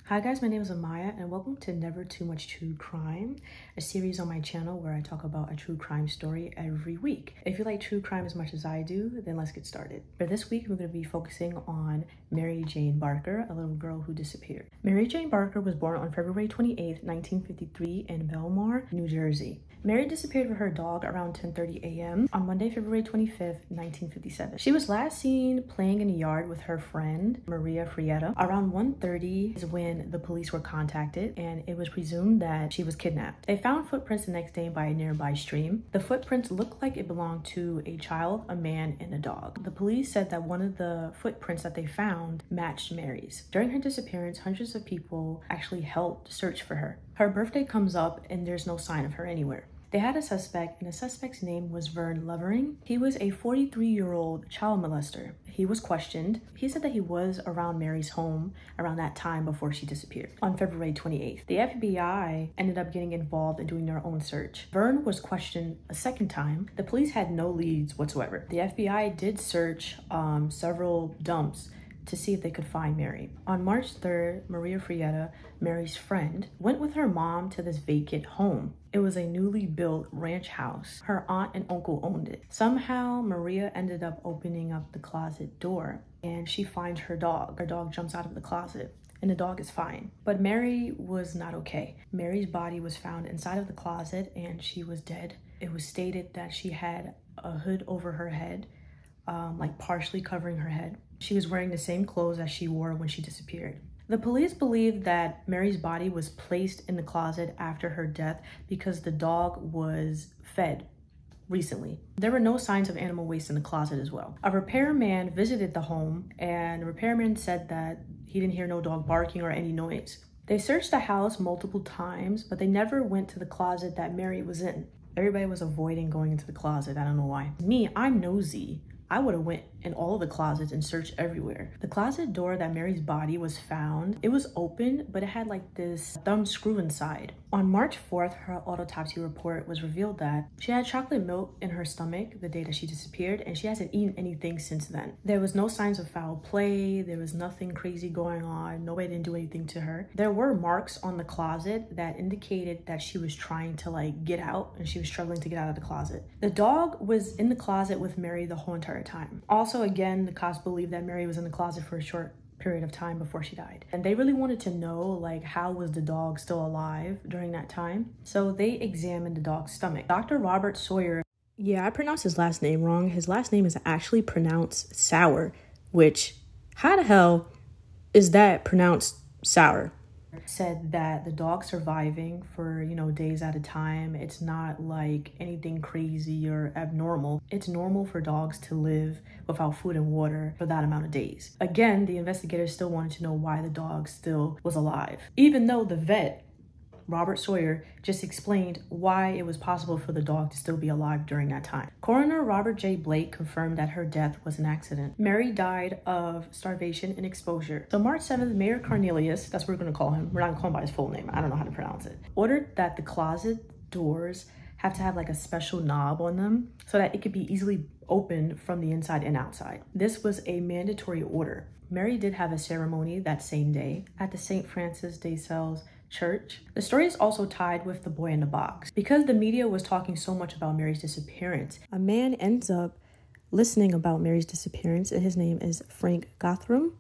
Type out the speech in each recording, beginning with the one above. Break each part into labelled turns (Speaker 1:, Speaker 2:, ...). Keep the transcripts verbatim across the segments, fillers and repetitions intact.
Speaker 1: Hi guys, my name is Amaya and welcome to Never Too Much True Crime, a series on my channel where I talk about a true crime story every week. If you like true crime as much as I do, then let's get started. For this week, we're going to be focusing on Mary Jane Barker, a little girl who disappeared. Mary Jane Barker was born on February twenty-eighth, nineteen fifty-three in Belmar, New Jersey. Mary disappeared with her dog around ten thirty a m on Monday, February twenty-fifth, nineteen fifty-seven. She was last seen playing in a yard with her friend, Maria Frietta. Around one thirty is when the police were contacted and it was presumed that she was kidnapped. They found footprints the next day by a nearby stream. The footprints looked like it belonged to a child, a man, and a dog. The police said that one of the footprints that they found matched Mary's. During her disappearance, hundreds of people actually helped search for her. Her birthday comes up and there's no sign of her anywhere. They had a suspect, and the suspect's name was Vern Levering. He was a forty-three-year-old child molester. He was questioned. He said that he was around Mary's home around that time before she disappeared. On February twenty-eighth, the F B I ended up getting involved in doing their own search. Vern was questioned a second time. The police had no leads whatsoever. The F B I did search um, several dumps to see if they could find Mary. On March third, Maria Frietta, Mary's friend, went with her mom to this vacant home. It was a newly built ranch house. Her aunt and uncle owned it. Somehow, Maria ended up opening up the closet door and she finds her dog. Her dog jumps out of the closet and the dog is fine. But Mary was not okay. Mary's body was found inside of the closet and she was dead. It was stated that she had a hood over her head, um, like partially covering her head. She was wearing the same clothes as she wore when she disappeared. The police believe that Mary's body was placed in the closet after her death because the dog was fed recently. There were no signs of animal waste in the closet as well. A repairman visited the home and the repairman said that he didn't hear no dog barking or any noise. They searched the house multiple times, but they never went to the closet that Mary was in. Everybody was avoiding going into the closet. I don't know why. Me, I'm nosy. I would have went in all of the closets and searched everywhere. The closet door that Mary's body was found, it was open, but it had like this thumb screw inside. On March fourth, her autopsy report was revealed that she had chocolate milk in her stomach the day that she disappeared, and she hasn't eaten anything since then. There was no signs of foul play. There was nothing crazy going on. Nobody didn't do anything to her. There were marks on the closet that indicated that she was trying to like get out and she was struggling to get out of the closet. The dog was in the closet with Mary the whole entire time. Also, again, the cops believe that Mary was in the closet for a short period of time before she died. And they really wanted to know, like, how was the dog still alive during that time? So they examined the dog's stomach. Doctor Robert Sawyer, yeah, I pronounced his last name wrong. His last name is actually pronounced Sour, which, how the hell is that pronounced sour? Said that the dog surviving for, you know, days at a time, it's not like anything crazy or abnormal. It's normal for dogs to live without food and water for that amount of days. Again, the investigators still wanted to know why the dog still was alive, even though the vet, Robert Sawyer, just explained why it was possible for the dog to still be alive during that time. Coroner Robert J. Blake confirmed that her death was an accident. Mary died of starvation and exposure. So March seventh, Mayor Cornelius, that's what we're gonna call him, we're not gonna call him by his full name, I don't know how to pronounce it, ordered that the closet doors have to have like a special knob on them so that it could be easily opened from the inside and outside. This was a mandatory order. Mary did have a ceremony that same day at the Saint Francis de Sales Church. The story is also tied with the boy in the box. Because the media was talking so much about Mary's disappearance, a man ends up listening about Mary's disappearance, and his name is Frank Gothram.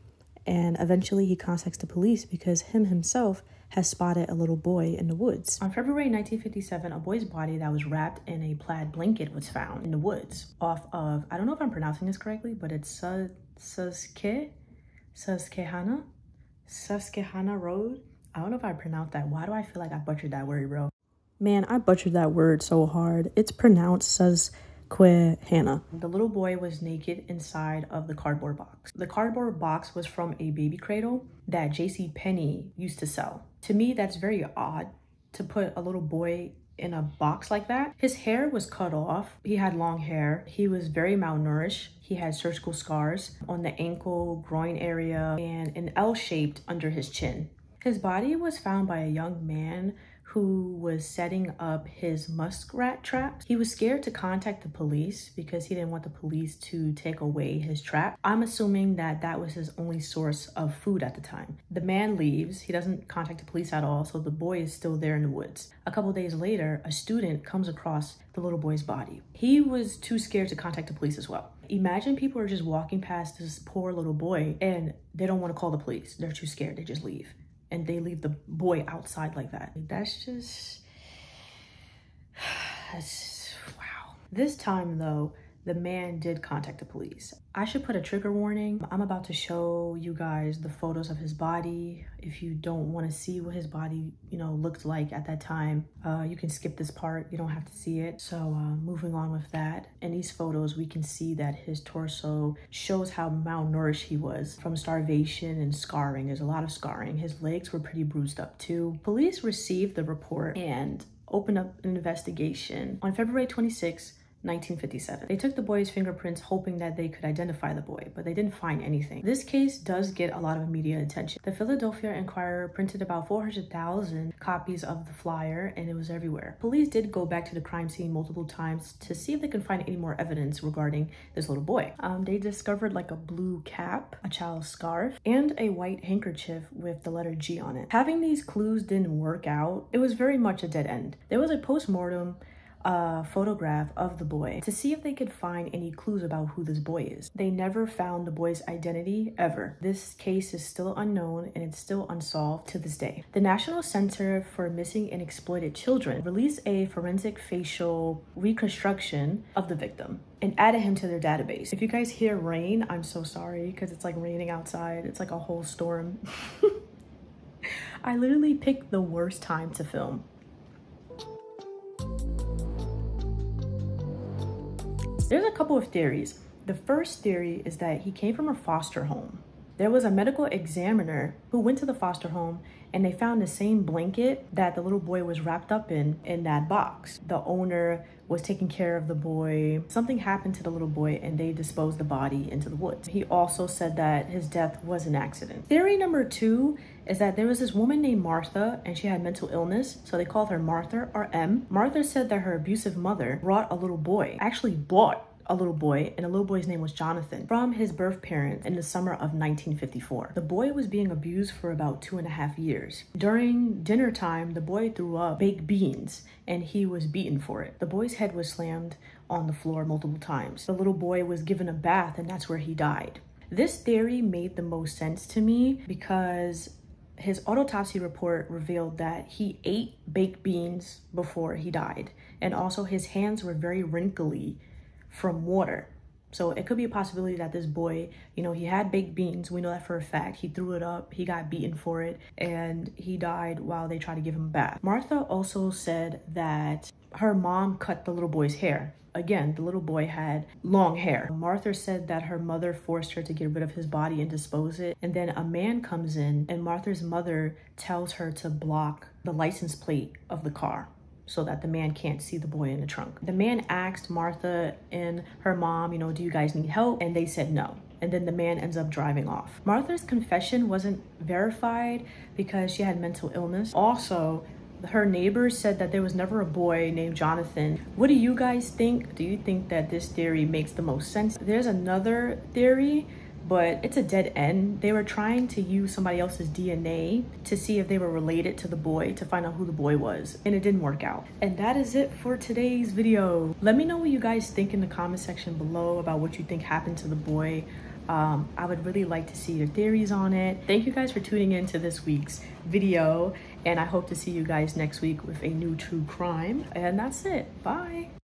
Speaker 1: And eventually he contacts the police because him himself has spotted a little boy in the woods. On February nineteen fifty-seven, a boy's body that was wrapped in a plaid blanket was found in the woods off of, I don't know if I'm pronouncing this correctly, but it's Sus Suske, Susquehanna, Susquehanna Road. I don't know if I pronounced that. Why do I feel like I butchered that word, bro? Man, I butchered that word so hard. It's pronounced Susquehanna. The little boy was naked inside of the cardboard box. The cardboard box was from a baby cradle that JCPenney used to sell. To me, that's very odd to put a little boy in a box like that. His hair was cut off. He had long hair. He was very malnourished. He had surgical scars on the ankle, groin area, and an L shaped under his chin. His body was found by a young man who who was setting up his muskrat traps. He was scared to contact the police because he didn't want the police to take away his trap. I'm assuming that that was his only source of food at the time. The man leaves. He doesn't contact the police at all, so the boy is still there in the woods. A couple days later, a student comes across the little boy's body. He was too scared to contact the police as well. Imagine people are just walking past this poor little boy and they don't want to call the police. They're too scared. They just leave. And they leave the boy outside like that. That's just, that's, wow. This time though, the man did contact the police. I should put a trigger warning. I'm about to show you guys the photos of his body. If you don't want to see what his body, you know, looked like at that time, uh, you can skip this part. You don't have to see it. So uh, moving on with that. In these photos, we can see that his torso shows how malnourished he was from starvation and scarring. There's a lot of scarring. His legs were pretty bruised up too. Police received the report and opened up an investigation on February twenty-sixth, nineteen fifty-seven. They took the boy's fingerprints hoping that they could identify the boy, but they didn't find anything. This case does get a lot of media attention. The Philadelphia Inquirer printed about four hundred thousand copies of the flyer and it was everywhere. Police did go back to the crime scene multiple times to see if they could find any more evidence regarding this little boy. Um, they discovered like a blue cap, a child's scarf, and a white handkerchief with the letter G on it. Having these clues didn't work out, it was very much a dead end. There was a post-mortem a photograph of the boy to see if they could find any clues about who this boy is. They never found the boy's identity ever. This case is still unknown and it's still unsolved to this day. The National Center for Missing and Exploited Children released a forensic facial reconstruction of the victim and added him to their database. If you guys hear rain, I'm so sorry because it's like raining outside. It's like a whole storm. I literally picked the worst time to film. There's a couple of theories. The first theory is that he came from a foster home. There was a medical examiner who went to the foster home and they found the same blanket that the little boy was wrapped up in in that box. The owner was taking care of the boy. Something happened to the little boy and they disposed the body into the woods. He also said that his death was an accident. Theory number two is that there was this woman named Martha and she had mental illness, so they called her Martha or M. Martha said that her abusive mother brought a little boy, actually bought a little boy, and the little boy's name was Jonathan, from his birth parents in the summer of nineteen fifty-four. The boy was being abused for about two and a half years. During dinner time, the boy threw up baked beans and he was beaten for it. The boy's head was slammed on the floor multiple times. The little boy was given a bath and that's where he died. This theory made the most sense to me because his autopsy report revealed that he ate baked beans before he died. And also his hands were very wrinkly from water. So it could be a possibility that this boy, you know, he had baked beans. We know that for a fact. He threw it up, he got beaten for it, and he died while they tried to give him a bath. Martha also said that her mom cut the little boy's hair. Again, the little boy had long hair. Martha said that her mother forced her to get rid of his body and dispose it. And then a man comes in and Martha's mother tells her to block the license plate of the car so that the man can't see the boy in the trunk. The man asked Martha and her mom, you know, do you guys need help? And they said no. And then the man ends up driving off. Martha's confession wasn't verified because she had mental illness. Also, her neighbors said that there was never a boy named Jonathan. What do you guys think? Do you think that this theory makes the most sense? There's another theory, but it's a dead end. They were trying to use somebody else's D N A to see if they were related to the boy, to find out who the boy was, and it didn't work out. And that is it for today's video. Let me know what you guys think in the comment section below about what you think happened to the boy. Um, I would really like to see your theories on it. Thank you guys for tuning in to this week's video, and I hope to see you guys next week with a new true crime. And that's it. Bye.